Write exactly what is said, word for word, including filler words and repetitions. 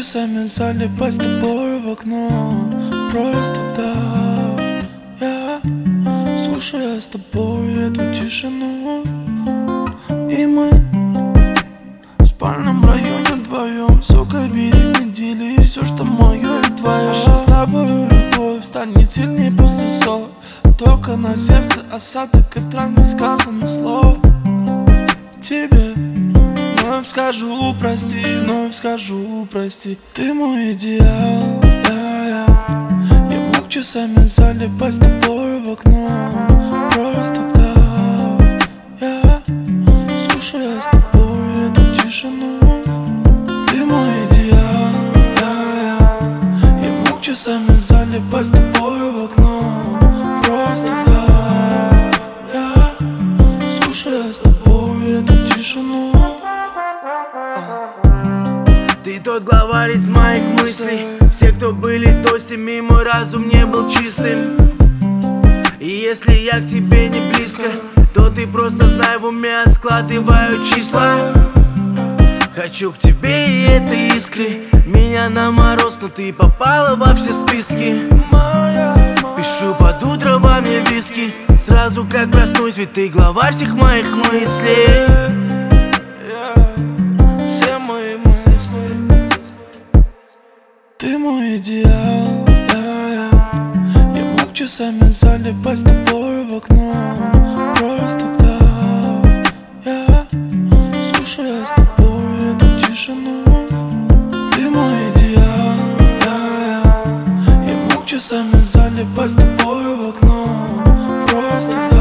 часами залипать с тобой в окно. Просто вдох, я слушая с тобой эту тишину. И мы в спальном районе вдвоем, сука, бери, не дели все, что мое и твое. Наша с тобой любовь станет сильнее после ссор. Только на сердце осадок от ран не сказано слов тебе. Вновь скажу прости, вновь скажу прости. Ты мой идеал, я, я Я мог часами залипать с тобой в окно. Просто вдох, я слушая с тобой эту тишину. Ты мой идеал, я, я Я мог часами залипать с тобой в окно. Просто вдох, я слушая с тобой эту тишину. Ты тот главарь из моих мыслей. Все, кто были до семи, мой разум не был чистым. И если я к тебе не близко, то ты просто знай, в уме я складываю числа. Хочу к тебе и этой искры. Меня на мороз, но ты попала во все списки. Пишу под утро во мне виски. Сразу как проснусь, ведь ты главарь всех моих мыслей. Ты мой идеал, я, я Я мог часами залипать с тобой в окно. Просто вдох, я слушая с тобой эту тишину. Ты мой идеал, я, я Я мог часами залипать с тобой в окно. Просто вдох.